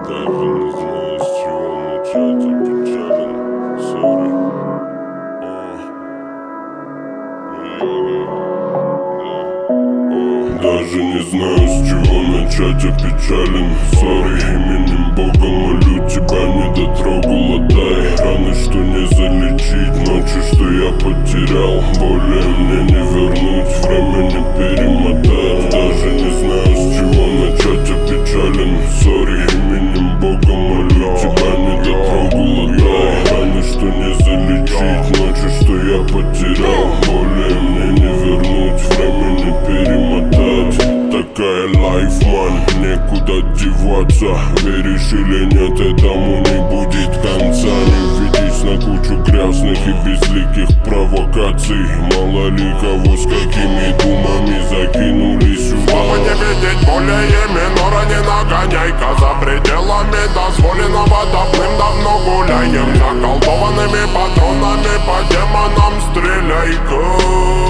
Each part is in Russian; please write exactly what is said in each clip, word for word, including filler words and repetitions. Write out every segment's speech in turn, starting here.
Даже не знаю, с чего начать, я печален, сори. Даже не знаю, с чего начать, я печален, сори. Именем Бога молю, тебя не дотрогала, дай раны, что не залечить, ночи, что я потерял. Более мне не вернуть, время не перемотать. Даже не знаю, с чего начать, я печален, сори. Именем Бога молю, тебя не дотрогала, дай раны, что не залечить, ночи, что я потерял. Более мне не вернуть, время не перемотать. Такая лайф, ман, некуда деваться. Веришь или нет, этому не будет конца. Не ведись на кучу грязных и безликих провокаций. Мало ли кого с какими думами закинули сюда. Чтобы не видеть более минора, не нагоняй-ка. За пределами дозволенного давным-давно гуляем. Заколдованными патронами по демонам стреляй-ка.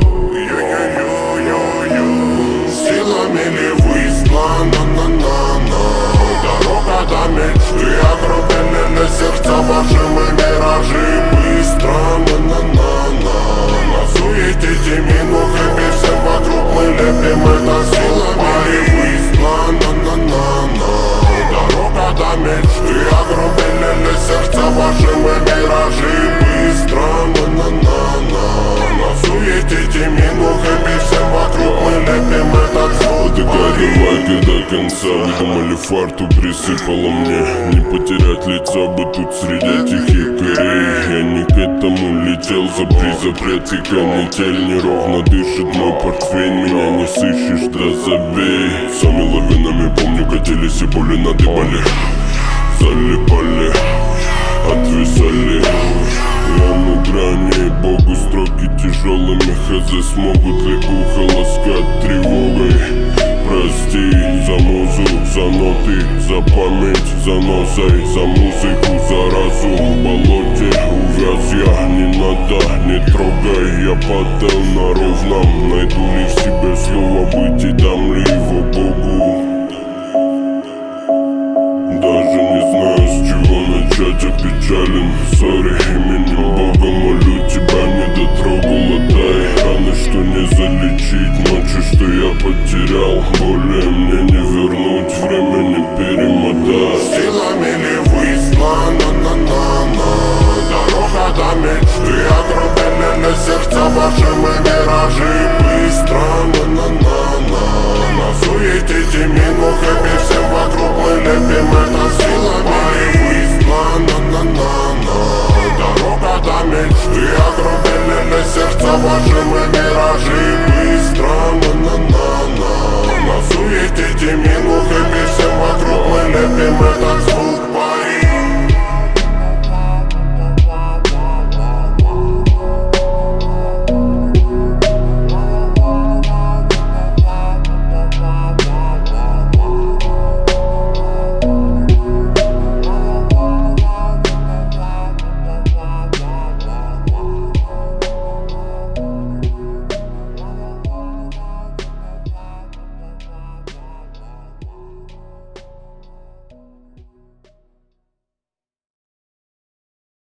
Силами ли выслана, на-на-на. Дорога до мечты, огромные сердца ваши мы миражи. Быстро, на-на-на-на. На суете Тимину хэппи, всем вокруг мы лепим это. Силами ли выслана, на-на-на. Дорога до мечты, огромные сердца ваши мы миражи. Быстро, на-на-на-на. На суете Тимину хэппи, всем вокруг мы лепим этот звук. Давай до конца, выдумали фарту, присыпала мне. Не потерять лица бы тут среди тихих корей. Я не к этому летел, запри запрет и канитель. Неровно дышит мой портфель, меня не сыщешь, да забей. Сами лавинами, помню, катились и боли надыбали. Залипали, отвисали. Я на грани, Богу строки тяжелыми. Хз, смогут ли ухо ласкать тревогой? Прости за музу, за ноты, за память, за носой, за музыку, за разум. В болоте увяз я, не надо, не трогай. Я падал на ровном, найду ли в себе слово быть и дам ли его Богу. Даже не знаю, с чего начать, я печален, сори. Именем Бога молю, тебя не дотрогала, дай раны, что не залечить, ночи, что я потерял. Более мне не вернуть, время не перемотать. Силами ли выслана, на-на-на. Дорога до мечты, огромные сердца ваши мы миражи. Быстро, на-на-на-на. На суете Тимину хэппи,